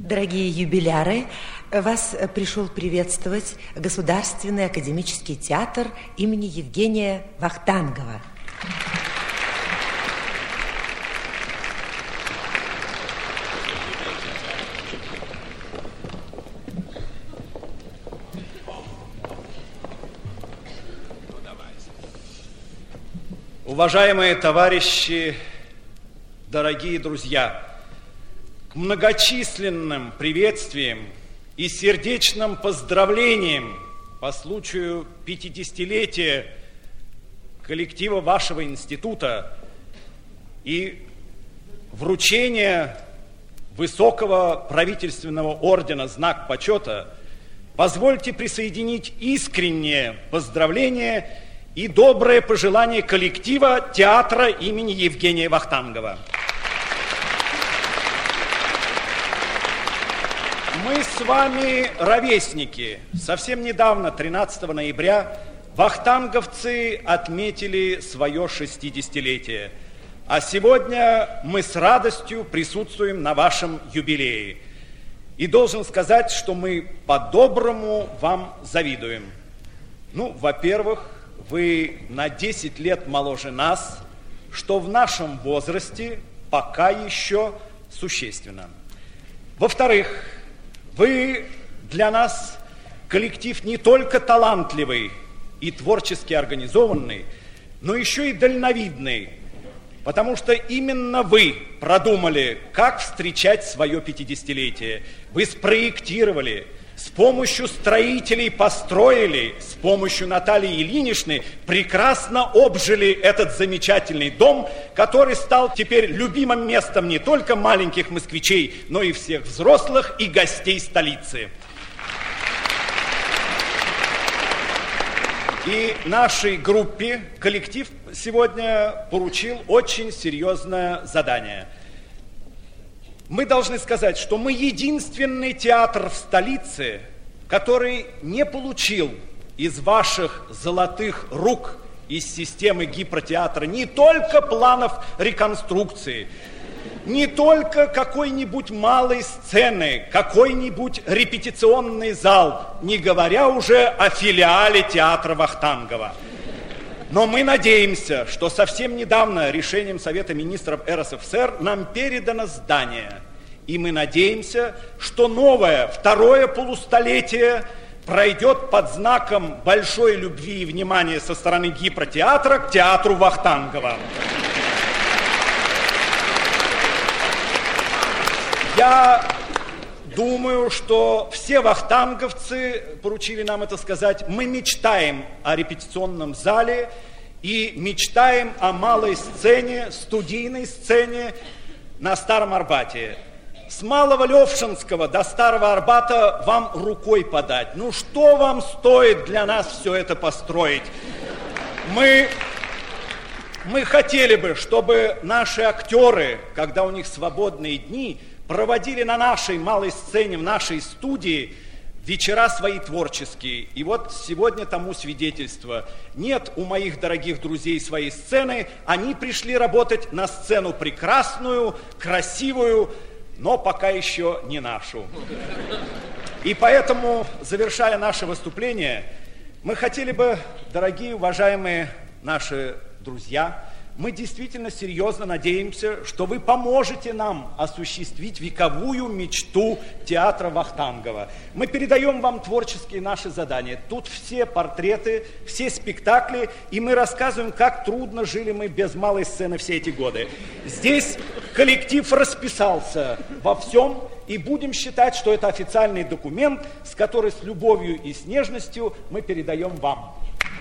Дорогие юбиляры, вас пришел приветствовать Государственный академический театр имени Евгения Вахтангова. Уважаемые товарищи, дорогие друзья, к многочисленным приветствиям и сердечным поздравлениям по случаю 50-летия коллектива вашего института и вручения высокого правительственного ордена «Знак почета» позвольте присоединить искреннее поздравление и доброе пожелание коллектива театра имени Евгения Вахтангова. Мы с вами ровесники. Совсем недавно, 13 ноября, вахтанговцы отметили свое 60-летие. А сегодня мы с радостью присутствуем на вашем юбилее. И должен сказать, что мы по-доброму вам завидуем. Ну, во-первых, вы на 10 лет моложе нас, что в нашем возрасте пока еще существенно. Во-вторых, вы для нас коллектив не только талантливый и творчески организованный, но еще и дальновидный, потому что именно вы продумали, как встречать свое 50-летие. Вы спроектировали, с помощью строителей построили, с помощью Натальи Ильиничны прекрасно обжили этот замечательный дом, который стал теперь любимым местом не только маленьких москвичей, но и всех взрослых и гостей столицы. И нашей группе коллектив сегодня поручил очень серьезное задание. Мы должны сказать, что мы единственный театр в столице, который не получил из ваших золотых рук, из системы Гипротеатра, не только планов реконструкции, не только какой-нибудь малой сцены, какой-нибудь репетиционный зал, не говоря уже о филиале театра Вахтангова. Но мы надеемся, что совсем недавно решением Совета министров РСФСР нам передано здание. И мы надеемся, что новое, второе полустолетие пройдет под знаком большой любви и внимания со стороны Гипротеатра к театру Вахтангова. Я думаю, что все вахтанговцы поручили нам это сказать. Мы мечтаем о репетиционном зале и мечтаем о малой сцене, студийной сцене на Старом Арбате. С Малого Левшинского до Старого Арбата вам рукой подать. Ну что вам стоит для нас все это построить? Мы хотели бы, чтобы наши актеры, когда у них свободные дни, проводили на нашей малой сцене, в нашей студии вечера свои творческие. И вот сегодня тому свидетельство. Нет у моих дорогих друзей своей сцены, они пришли работать на сцену прекрасную, красивую, но пока еще не нашу. И поэтому, завершая наше выступление, мы хотели бы, дорогие, уважаемые наши друзья, мы действительно серьезно надеемся, что вы поможете нам осуществить вековую мечту театра Вахтангова. Мы передаем вам творческие наши задания. Тут все портреты, все спектакли, и мы рассказываем, как трудно жили мы без малой сцены все эти годы. Здесь коллектив расписался во всем, и будем считать, что это официальный документ, с которым с любовью и с нежностью мы передаем вам.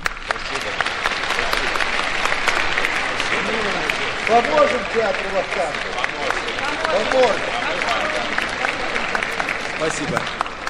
Поможем театру Вахтангова. Поможем. Спасибо.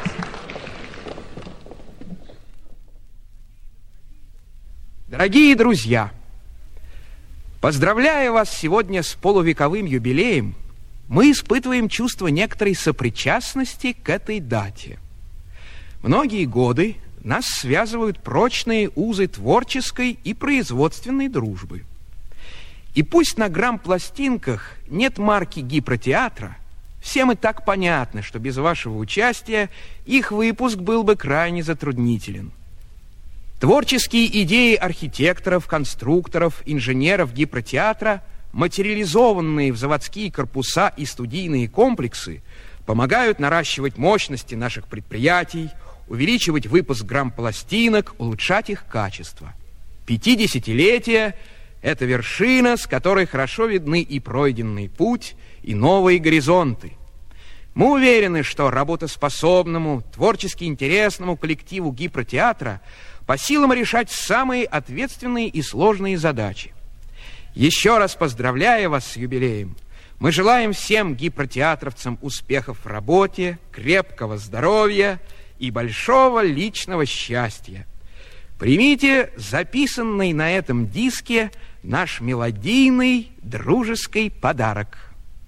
Дорогие друзья, поздравляя вас сегодня с полувековым юбилеем, мы испытываем чувство некоторой сопричастности к этой дате. Многие годы нас связывают прочные узы творческой и производственной дружбы. И пусть на грамм-пластинках нет марки Гипротеатра, Всем и так понятно, что без вашего участия их выпуск был бы крайне затруднителен. Творческие идеи архитекторов, конструкторов, инженеров гипротеатра, материализованные в заводские корпуса и студийные комплексы, помогают наращивать мощности наших предприятий, увеличивать выпуск грампластинок, улучшать их качество. 50-летие – это вершина, с которой хорошо видны и пройденный путь, и новые горизонты. Мы уверены, что работоспособному, творчески интересному коллективу гипротеатра по силам решать самые ответственные и сложные задачи. Еще раз поздравляя вас с юбилеем, мы желаем всем гипротеатровцам успехов в работе, крепкого здоровья и большого личного счастья. Примите записанный на этом диске наш мелодийный дружеский подарок.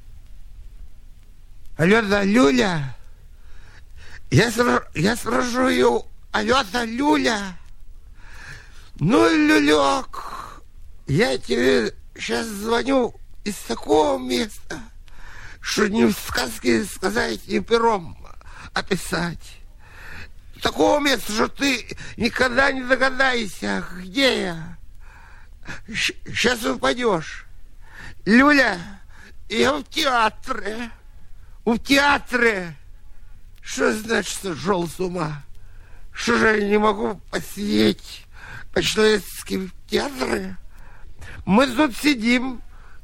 Алена Люля, я сражу ее, Алена Люля. Ну, Люлек, я тебе сейчас звоню из такого места, что ни в сказке сказать, ни пером описать. Такого места, что ты никогда не догадаешься, где я. Сейчас упадешь. Люля, я в театре. В театре. Что значит, что шел с ума? Что же я не могу посидеть по-человечески в театре? Мы тут сидим.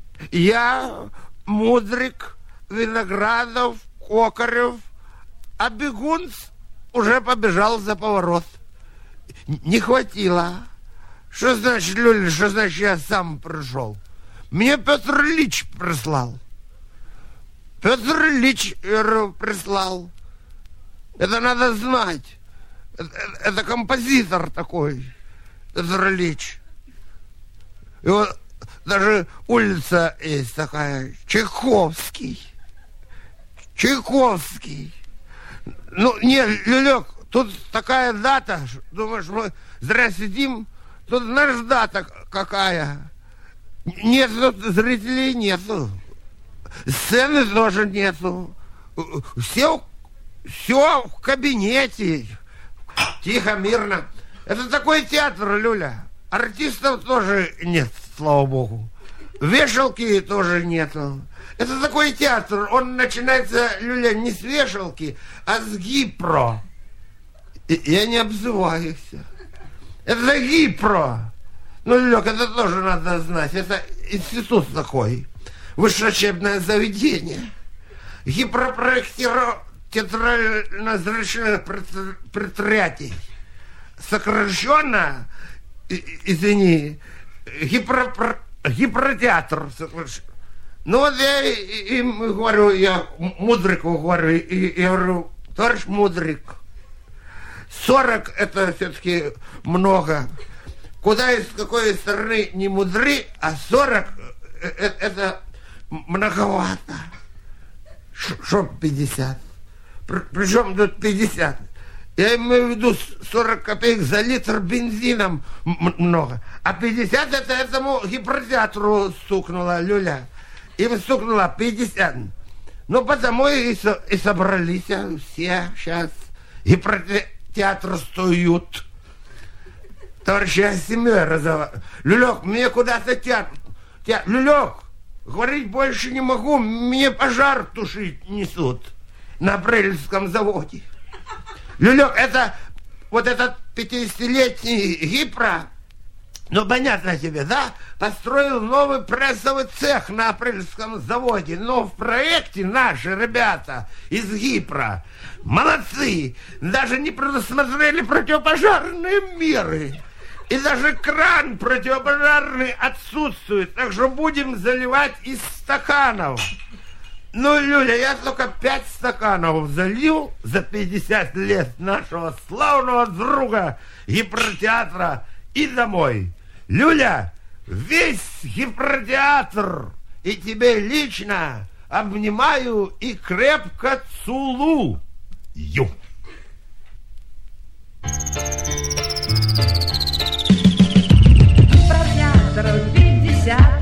Я, Мудрик, Виноградов, Кокарев, а бегунц уже побежал за поворот. Не хватило. Что значит, Люля, что значит, я сам пришел? Мне Петр Ильич прислал. Петр Ильич прислал. Это надо знать. Это композитор такой, Петр Ильич. И вот даже улица есть такая, Чайковский. Чайковский. Ну, нет, Люлек, тут такая дата, думаешь, мы зря сидим, тут знаешь, дата какая. Нет, тут зрителей нету. Сцены тоже нету. Все в кабинете. Тихо, мирно. Это такой театр, Люля. Артистов тоже нет, слава богу. Вешалки тоже нету. Это такой театр. Он начинается, Люля, не с вешалки, а с гипро. Я не обзываюсь. Это гипро. Ну, Люлек, это тоже надо знать. Это институт такой. Высшее учебное заведение. Гипропроектирование театрально-зрительных предприятий. Сокращенно, извини, гипротеатр. Ну вот я им говорю, я Мудрику говорю, я говорю, товарищ Мудрик, 40 это все-таки много. Куда из какой стороны не мудри, а 40 это многовато. Что 50? Причем тут 50? Я имею в виду 40 копеек за литр бензином много. А 50 это этому гипротеатру стукнуло, Люля. Им стукнуло 50. Ну, потому и собрались все сейчас. Гипротеатрствуют. Товарищи, я с семьей разговариваю. Люлек, мне куда-то театр. Люлек, говорить больше не могу. Мне пожар тушить несут на Апрельском заводе. Люлек, это вот этот 50-летний Гипро, ну, понятно тебе, да? Построил новый прессовый цех на Апрельском заводе. Но в проекте наши ребята из Гипро молодцы. Даже не предусмотрели противопожарные меры. И даже кран противопожарный отсутствует. Так что будем заливать из стаканов. Ну, Люля, я только 5 стаканов залил за 50 лет нашего славного друга гипротеатра и домой. Люля, весь гипротеатр и тебе лично обнимаю и крепко целую. Прожняторов 50.